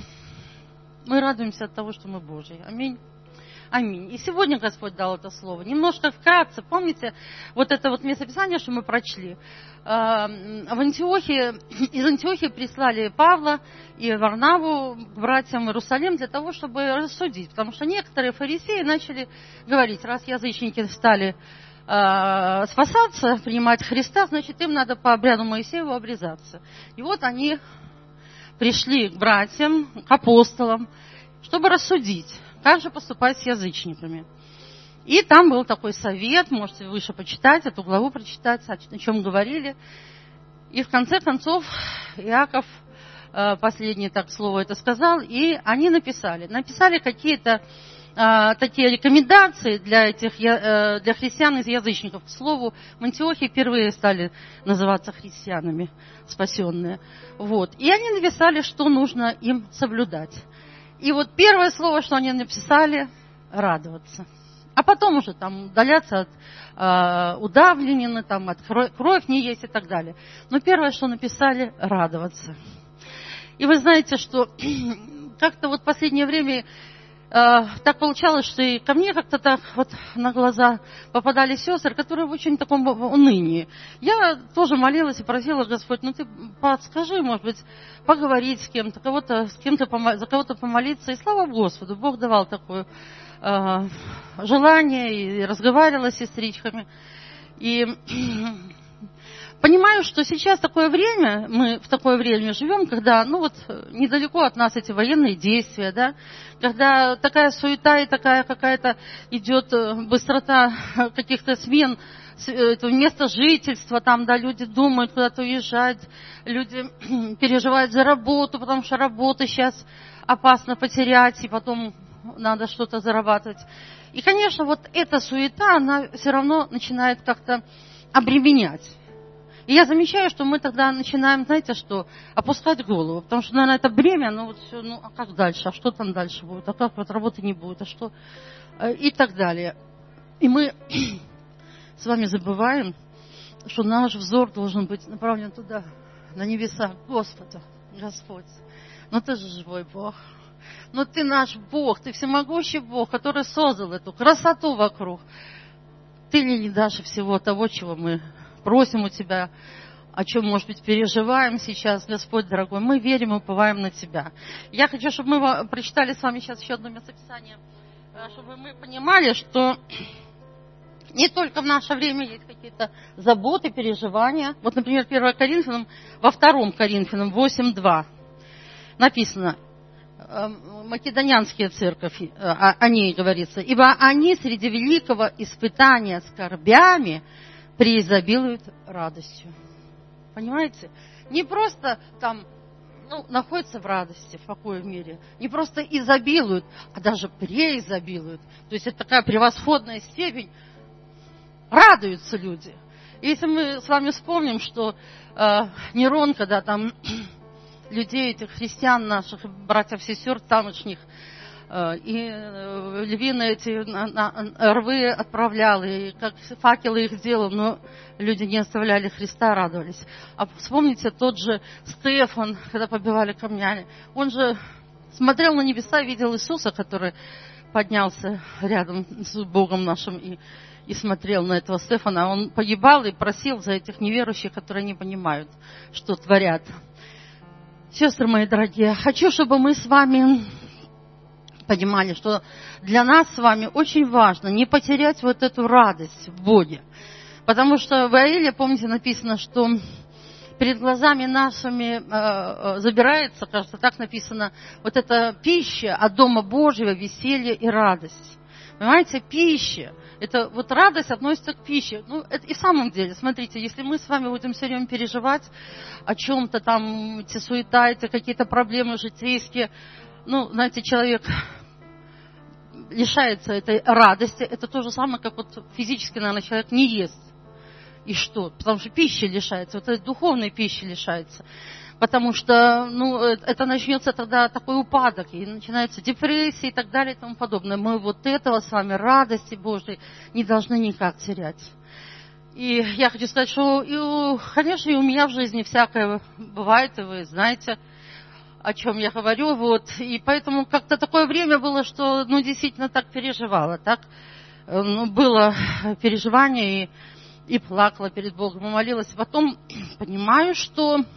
мы радуемся от того, что мы Божьи. Аминь. Аминь. И сегодня Господь дал это слово. Немножко вкратце, помните, вот это вот местописание, что мы прочли. В Антиохии, из Антиохии прислали Павла и Варнаву к братьям в Иерусалим для того, чтобы рассудить. Потому что некоторые фарисеи начали говорить, раз язычники стали э, спасаться, принимать Христа, значит, им надо по обряду Моисееву обрезаться. И вот они пришли к братьям, к апостолам, чтобы рассудить, как же поступать с язычниками. И там был такой совет, можете выше почитать, эту главу прочитать, о чем говорили. И в конце концов Иаков, последнее так слово это сказал, и они написали. Написали какие-то а, такие рекомендации для, этих, для христиан из язычников. К слову, в Антиохии впервые стали называться христианами, спасенные. Вот. И они написали, что нужно им соблюдать. И вот первое слово, что они написали, радоваться. А потом уже там удаляться от э, удавленины, там, от кровь, кровь не есть и так далее. Но первое, что написали, радоваться. И вы знаете, что как-то вот в последнее время э, так получалось, что и ко мне как-то так вот на глаза попадали сестры, которые в очень таком унынии. Я тоже молилась и просила, Господь, ну ты подскажи, может быть, поговорить с кем-то, кого-то, с кем-то за кого-то помолиться. И слава Господу, Бог давал такое э, желание, и разговаривала с сестричками. И понимаю, что сейчас такое время, мы в такое время живем, когда, ну вот, недалеко от нас эти военные действия, да, когда такая суета и такая какая-то идет быстрота каких-то смен места жительства, там, да, люди думают куда-то уезжать, люди переживают за работу, потому что работу сейчас опасно потерять, и потом надо что-то зарабатывать. И, конечно, вот эта суета, она все равно начинает как-то обременять. И я замечаю, что мы тогда начинаем, знаете, что, опускать голову, потому что, наверное, это бремя, ну вот все, ну а как дальше, а что там дальше будет, а как вот работы не будет, а что, и так далее. И мы с вами забываем, что наш взор должен быть направлен туда, на небеса, к Господу, Господь. Но ты же живой Бог. Но ты наш Бог, ты всемогущий Бог, который создал эту красоту вокруг. Ты ли не дашь всего того, чего мы просим у Тебя, о чем, может быть, переживаем сейчас, Господь дорогой. Мы верим и уповаем на Тебя. Я хочу, чтобы мы прочитали с вами сейчас еще одно местописание, чтобы мы понимали, что Не только в наше время есть какие-то заботы, переживания. Вот, например, первое Коринфянам, во втором Коринфянам восемь два написано, македонянские церковь, о ней говорится, ибо они среди великого испытания скорбями преизобилуют радостью. Понимаете? Не просто там ну, находятся в радости, в покое в мире, не просто изобилуют, а даже преизобилуют. То есть это такая превосходная степень. Радуются люди. И если мы с вами вспомним, что э, Нерон, когда там людей, этих христиан наших, братьев, сестер тамошних, э, и э, львины эти на, на, рвы отправлял, и как факелы их делал, но люди не оставляли Христа, радовались. А вспомните тот же Стефан, когда побивали камнями, он же смотрел на небеса, видел Иисуса, который поднялся рядом с Богом нашим и и смотрел на этого Стефана, он погибал и просил за этих неверующих, которые не понимают, что творят. Сестры мои дорогие, хочу, чтобы мы с вами понимали, что для нас с вами очень важно не потерять вот эту радость в Боге. Потому что в Иаиле, помните, написано, что перед глазами нашими э, забирается, кажется, так написано, вот эта пища от Дома Божьего, веселье и радость. Понимаете, пища. Это вот радость относится к пище. Ну, это и в самом деле, смотрите, если мы с вами будем все время переживать о чем-то там, эти суета, эти какие-то проблемы житейские, ну, знаете, человек лишается этой радости. Это то же самое, как вот физически, наверное, человек не ест. И что? Потому что пища лишается, вот этой духовной пищи лишается. Потому что, ну, это начнется тогда такой упадок, и начинается депрессия и так далее и тому подобное. Мы вот этого с вами, радости Божьей, не должны никак терять. И я хочу сказать, что, и, конечно, и у меня в жизни всякое бывает, и вы знаете, о чем я говорю. Вот. И поэтому как-то такое время было, что, ну, действительно так переживала. Так, ну, было переживание, и, и плакала перед Богом, и молилась. И потом понимаю, что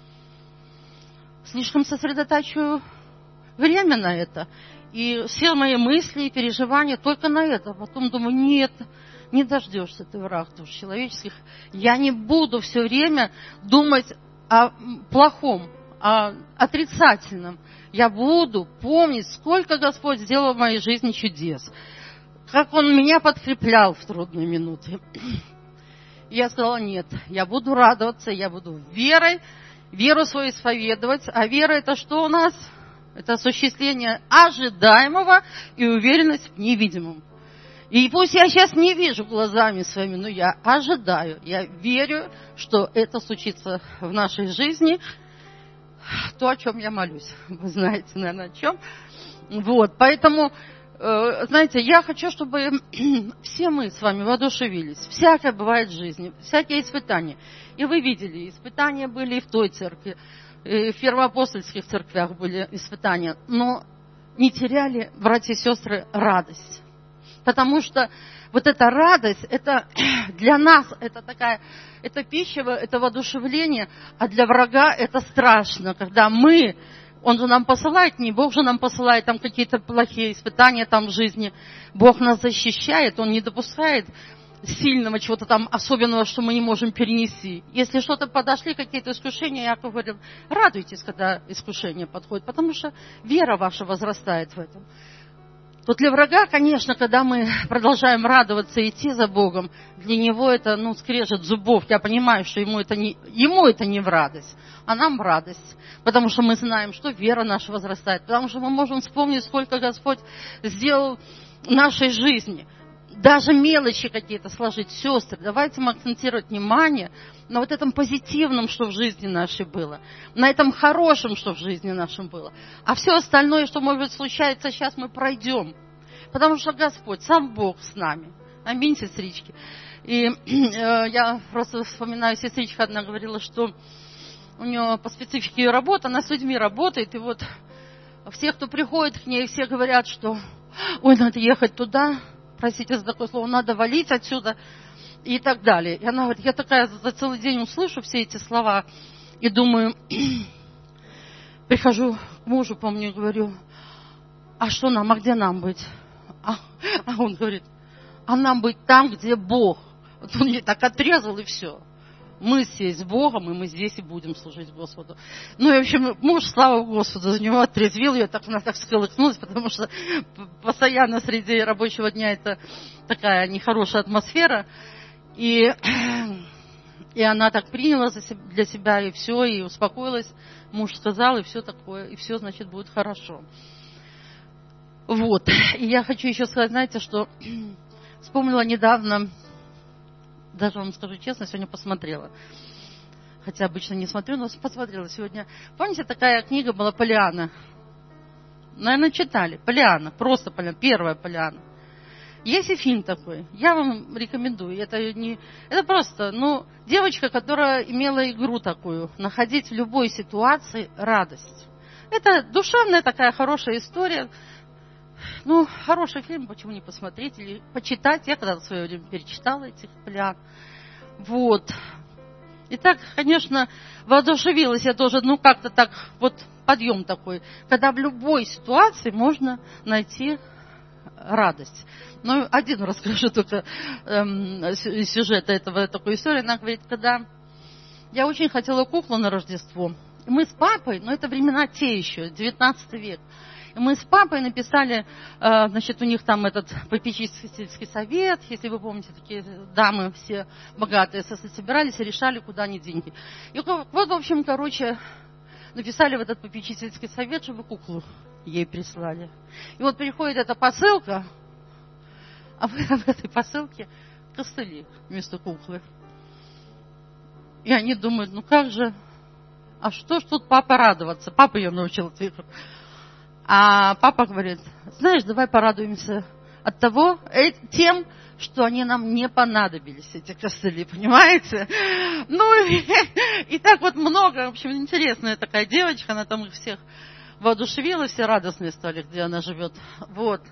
слишком сосредотачиваю время на это. И все мои мысли и переживания только на это. Потом думаю, нет, не дождешься ты, враг душ человеческих. Я не буду все время думать о плохом, о отрицательном. Я буду помнить, сколько Господь сделал в моей жизни чудес. Как Он меня подкреплял в трудные минуты. И я сказала, нет, я буду радоваться, я буду верой, веру свою исповедовать. А вера это что у нас? Это осуществление ожидаемого и уверенность в невидимом. И пусть я сейчас не вижу глазами своими, но я ожидаю, я верю, что это случится в нашей жизни. То, о чем я молюсь. Вы знаете, наверное, о чем. Вот, поэтому, знаете, я хочу, чтобы все мы с вами воодушевились. Всякое бывает в жизни, всякие испытания. И вы видели, испытания были и в той церкви, и в первоапостольских церквях были испытания. Но не теряли, братья и сестры, радость. Потому что вот эта радость, это для нас, это такая, это пища, это воодушевление, а для врага это страшно, когда мы, он же нам посылает, не Бог же нам посылает там какие-то плохие испытания там в жизни. Бог нас защищает, Он не допускает сильного чего-то там особенного, что мы не можем перенести. Если что-то подошли, какие-то искушения, Яков говорил, радуйтесь, когда искушение подходит, потому что вера ваша возрастает в этом. Вот для врага, конечно, когда мы продолжаем радоваться и идти за Богом, для него это, ну, скрежет зубов. Я понимаю, что ему это не, ему это не в радость, а нам в радость. Потому что мы знаем, что вера наша возрастает. Потому что мы можем вспомнить, сколько Господь сделал в нашей жизни. Даже мелочи какие-то сложить. Сестры, давайте мы акцентировать внимание на вот этом позитивном, что в жизни нашей было. На этом хорошем, что в жизни нашей было. А все остальное, что, может быть, случается, сейчас мы пройдем. Потому что Господь, сам Бог с нами. Аминь, сестрички. И э, я просто вспоминаю, сестричка одна говорила, что у нее по специфике ее работа, она с людьми работает. И вот все, кто приходит к ней, все говорят, что ой, надо ехать туда, простите за такое слово, надо валить отсюда и так далее. И она говорит, я такая за целый день услышу все эти слова и думаю, прихожу к мужу, помню, и говорю, а что нам, а где нам быть? А, а он говорит, а нам быть там, где Бог. Вот он мне так отрезал, и все. Мы здесь с Богом, и мы здесь и будем служить Господу. Ну, и, в общем, муж, слава Господу, за него отрезвил ее, так она так сколыхнулась, потому что постоянно среди рабочего дня это такая нехорошая атмосфера. И, и она так приняла для себя, и все, и успокоилась. Муж сказал, и все такое, и все, значит, будет хорошо. Вот. И я хочу еще сказать, знаете, что вспомнила недавно, даже вам скажу честно, сегодня посмотрела. Хотя обычно не смотрю, но посмотрела сегодня. Помните, такая книга была «Полианна»? Наверное, читали. «Полианна», просто «Полианна», первая «Полианна». Есть и фильм такой, я вам рекомендую. Это, не, это просто, ну, девочка, которая имела игру такую, находить в любой ситуации радость. Это душевная такая хорошая история. Ну, хороший фильм, почему не посмотреть или почитать. Я когда-то в свое время перечитала этих Полианн. Вот. И так, конечно, воодушевилась я тоже, ну, как-то так, вот подъем такой, когда в любой ситуации можно найти радость. Ну, один расскажу только эм, сюжет этого, такой истории. Она говорит, когда я очень хотела куклу на Рождество, мы с папой, ну, это времена те еще, девятнадцатый век, и мы с папой написали, э, значит, у них там этот попечительский совет, если вы помните, такие дамы все богатые собирались и решали, куда они деньги. И вот, в общем, короче, написали в этот попечительский совет, чтобы куклу ей прислали. И вот приходит эта посылка, а в этой посылке костыли вместо куклы. И они думают, ну как же, а что ж тут папа радоваться? Папа ее научил цифрам. А папа говорит, знаешь, давай порадуемся от того, тем, что они нам не понадобились, эти костыли, понимаете? Ну, и, и так вот много, в общем, интересная такая девочка, она там их всех воодушевила, все радостные стали, где она живет. Вот.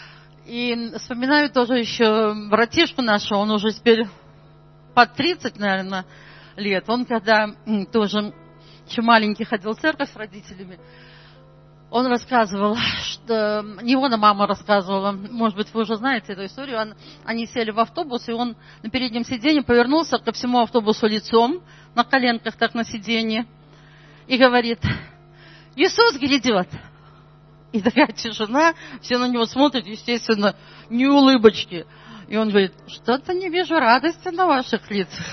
И вспоминаю тоже еще братишку нашего, он уже теперь под тридцать, наверное, лет. Он когда тоже еще маленький ходил в церковь с родителями, он рассказывал, что не он, а мама рассказывала, может быть, вы уже знаете эту историю, он, они сели в автобус, и он на переднем сиденье повернулся ко всему автобусу лицом, на коленках так на сиденье, и говорит, Иисус грядет. И такая тишина, все на него смотрят, естественно, не улыбочки. И он говорит, что-то не вижу радости на ваших лицах.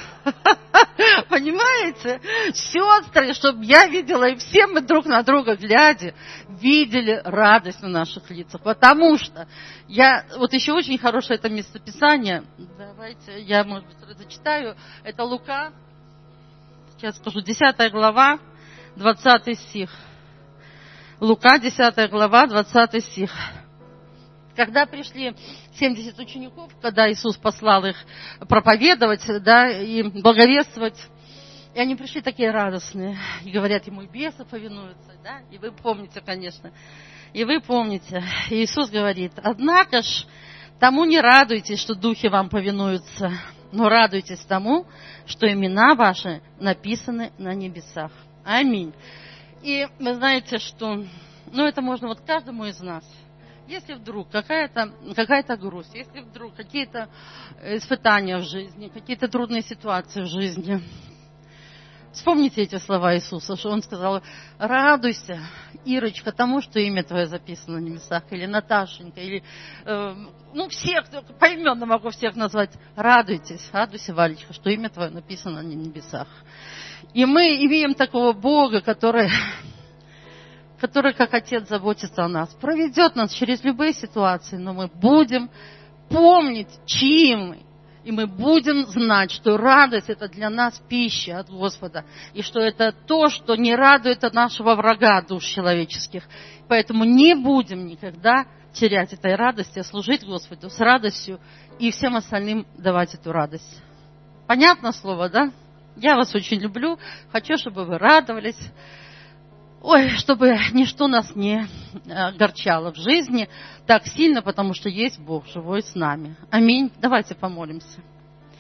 Понимаете? Сестры, чтобы я видела, и все мы друг на друга глядя, видели радость на наших лицах. Потому что я, вот еще очень хорошее это местописание, давайте я, может быть, зачитаю, это Лука, сейчас скажу, десятая глава, двадцатый стих. Лука, десятая глава, двадцатый стих. Когда пришли семьдесят учеников, когда Иисус послал их проповедовать, да, и благовествовать, и они пришли такие радостные, и говорят ему, бесы повинуются, да, и вы помните, конечно, и вы помните, и Иисус говорит, однако ж тому не радуйтесь, что духи вам повинуются, но радуйтесь тому, что имена ваши написаны на небесах. Аминь. И вы знаете, что, ну, это можно вот каждому из нас. Если вдруг какая-то, какая-то грусть, если вдруг какие-то испытания в жизни, какие-то трудные ситуации в жизни, вспомните эти слова Иисуса, что Он сказал, радуйся, Ирочка, тому, что имя твое записано на небесах, или Наташенька, или, э, ну, всех, поименно могу всех назвать, радуйтесь, радуйся, Валечка, что имя твое написано на небесах. И мы имеем такого Бога, который... который, как Отец, заботится о нас, проведет нас через любые ситуации, но мы будем помнить, чьи мы, и мы будем знать, что радость – это для нас пища от Господа, и что это то, что не радует от нашего врага душ человеческих. Поэтому не будем никогда терять этой радости, а служить Господу с радостью и всем остальным давать эту радость. Понятно слово, да? Я вас очень люблю, хочу, чтобы вы радовались. Ой, чтобы ничто нас не огорчало в жизни так сильно, потому что есть Бог живой с нами. Аминь. Давайте помолимся.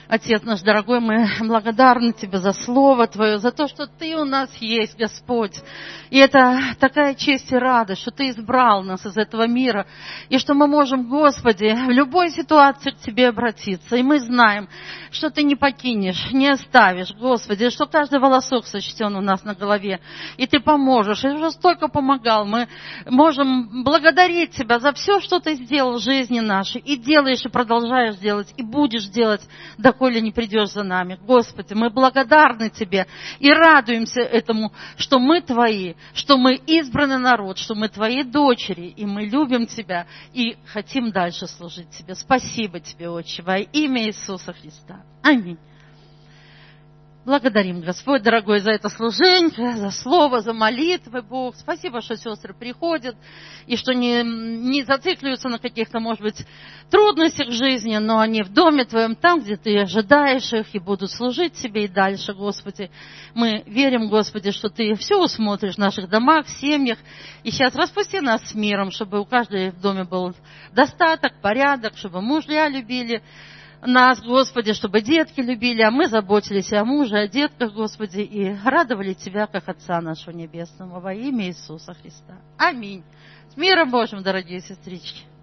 Отец наш дорогой, мы благодарны Тебе за Слово Твое, за то, что Ты у нас есть, Господь. И это такая честь и радость, что Ты избрал нас из этого мира, и что мы можем, Господи, в любой ситуации к Тебе обратиться. И мы знаем, что Ты не покинешь, не оставишь, Господи, что каждый волосок сочтен у нас на голове, и Ты поможешь. И уже столько помогал. Мы можем благодарить Тебя за все, что Ты сделал в жизни нашей, и делаешь, и продолжаешь делать, и будешь делать, доколе не придешь за нами. Господи, мы благодарны Тебе и радуемся этому, что мы Твои, что мы избранный народ, что мы Твои дочери, и мы любим Тебя и хотим дальше служить Тебе. Спасибо Тебе, Отче, во имя Иисуса Христа. Аминь. Благодарим, Господь, дорогой, за это служение, за слово, за молитвы, Бог. Спасибо, что сестры приходят, и что не, не зацикливаются на каких-то, может быть, трудностях в жизни, но они в доме Твоем, там, где Ты ожидаешь их, и будут служить Тебе и дальше, Господи. Мы верим, Господи, что Ты все усмотришь в наших домах, семьях, и сейчас распусти нас с миром, чтобы у каждого в доме был достаток, порядок, чтобы мужья любили нас, Господи, чтобы детки любили, а мы заботились о муже, о детках, Господи, и радовали Тебя, как Отца нашего Небесного, во имя Иисуса Христа. Аминь. С миром Божьим, дорогие сестрички.